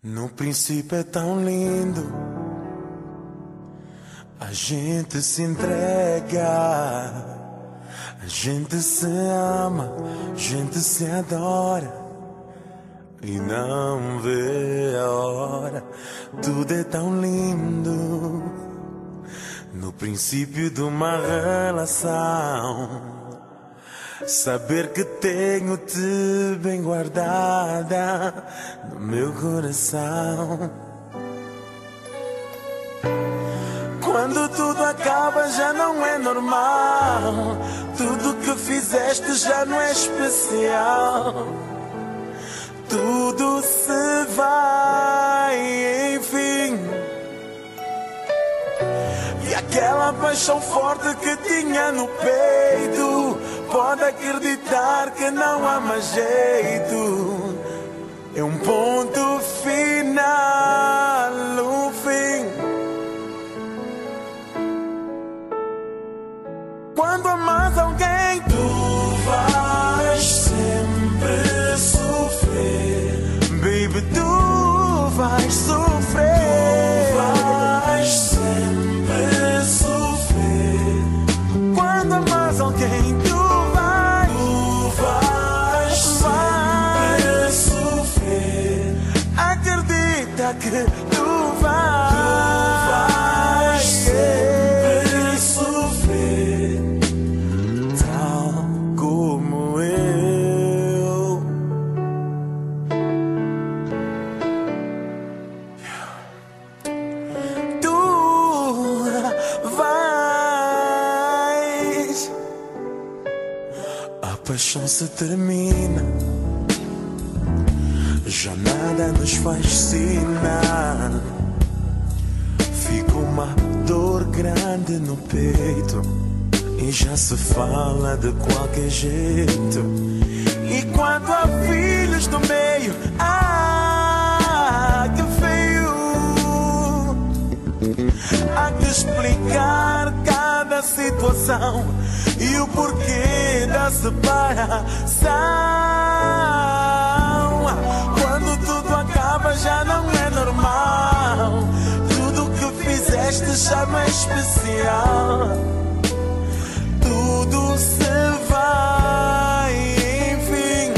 No princípio é tão lindo, a gente se entrega, a gente se ama, a gente se adora e não vê a hora. Tudo é tão lindo no princípio de uma relação. Saber que tenho-te bem guardada no meu coração. Quando tudo acaba já não é normal. Tudo que fizeste já não é especial. Tudo se vai, enfim. E aquela paixão forte que tinha no peito, pode acreditar que não há mais jeito. É um ponto final, um fim. Quando amas alguém, tu vais sempre sofrer. Baby, tu vais sofrer. Tu vais sempre sofrer. Quando amas alguém, tu vais sempre sofrer. Acredita que tu vais sempre sofrer, tal como eu. Tu vais. A paixão se termina, já nada nos fascina. Fica uma dor grande no peito e já se fala de qualquer jeito. E quando há filhos no meio, que feio. Há que explicar cada situação e o porquê da separação. Quando tudo acaba já não é normal. Tudo que fizeste já não é especial. Tudo se vai, enfim.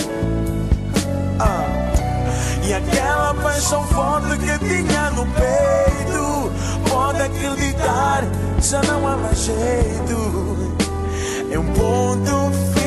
E aquela paixão forte que tinha no peito, pode acreditar, já não há mais jeito. É um ponto